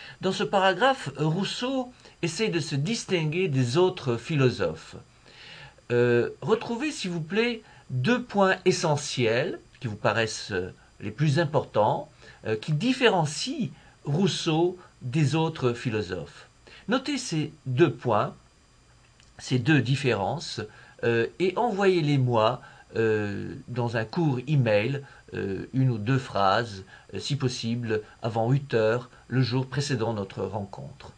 Dans ce paragraphe, Rousseau essaie de se distinguer des autres philosophes. Retrouvez, s'il vous plaît, deux points essentiels qui vous paraissent les plus importants, qui différencient Rousseau des autres philosophes. Notez ces deux points, ces deux différences, et envoyez-les-moi dans un court email, une ou deux phrases, si possible, avant 8 heures, le jour précédant notre rencontre.